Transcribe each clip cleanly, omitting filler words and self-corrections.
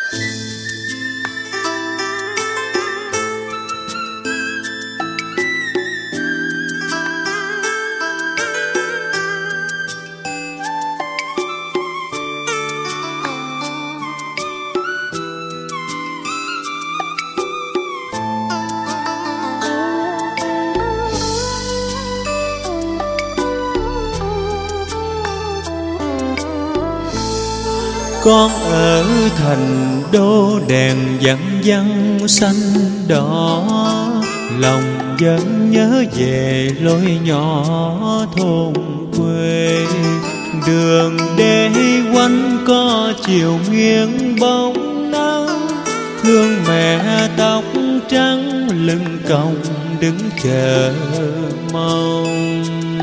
Con ở thành đô đèn văng văng xanh đỏ, lòng vẫn nhớ về lối nhỏ thôn quê. Đường đê quanh co chiều nghiêng bóng nắng, thương mẹ tóc trắng lưng còng đứng chờ mong.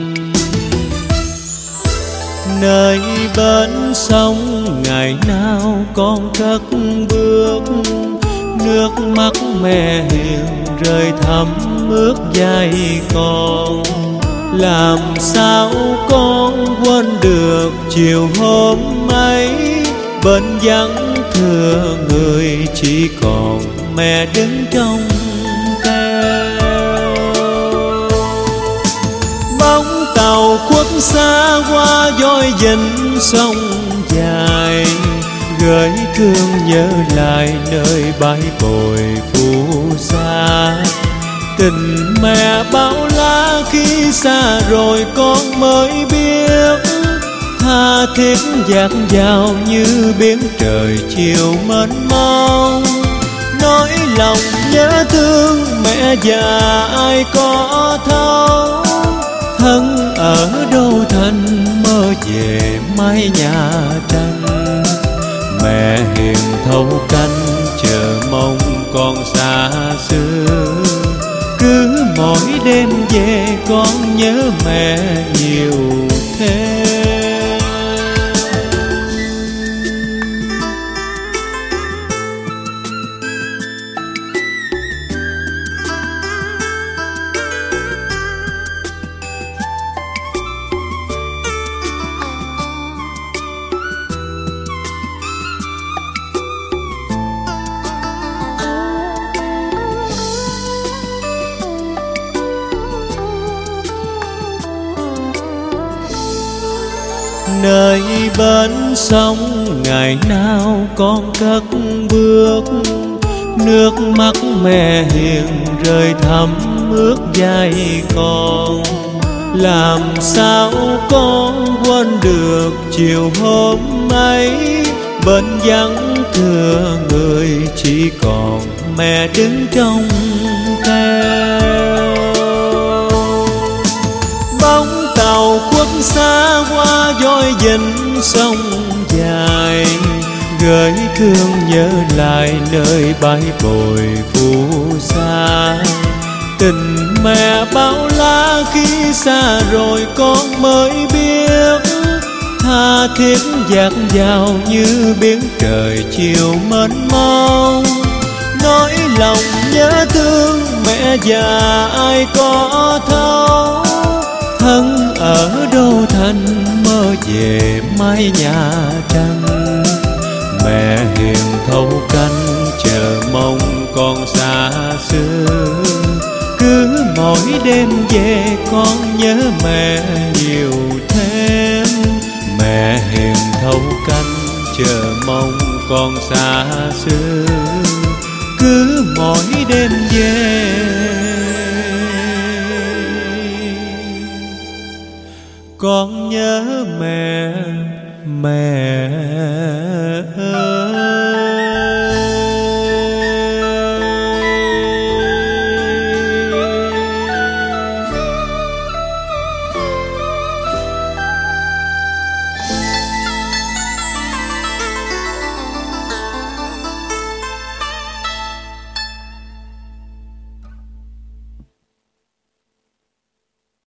Nơi bến sông ngày nào con cất bước, nước mắt mẹ hiền rơi thấm ướt vai con. Làm sao con quên được chiều hôm ấy, bên vắng thưa người chỉ còn mẹ đứng trong tàu khuất xa qua dõi dinh sông dài, gửi thương nhớ lại nơi bãi bồi phù sa. Tình mẹ bao la khi xa rồi con mới biết, tha thiết dạt dào như biển trời chiều mênh mông. Nỗi lòng nhớ thương mẹ già ai có thấu, thân ở đô thành mơ về mái nhà tranh. Mẹ hiền thấu canh chờ mong con xa xưa, cứ mỗi đêm về con nhớ mẹ nhiều thêm. Nơi bến sông ngày nào con cất bước, nước mắt mẹ hiền rơi thấm ướt vai con. Làm sao con quên được chiều hôm ấy, bên vắng thưa người chỉ còn mẹ đứng trong keo. Bóng tàu khuất xa qua dõi dinh sông dài, gửi thương nhớ lại nơi bãi bồi phù sa. Tình mẹ bao la khi xa rồi con mới biết, tha thiết dạt dào như biển trời chiều mênh mông. Nỗi lòng nhớ thương mẹ già ai có thấu, thân ở đô thành mơ về mái nhà tranh. Mẹ hiền thấu canh chờ mong con xa xưa, cứ mỗi đêm về con nhớ mẹ nhiều thêm. Mẹ hiền thấu canh chờ mong con xa xưa, cứ mỗi đêm về con nhớ mẹ ơi.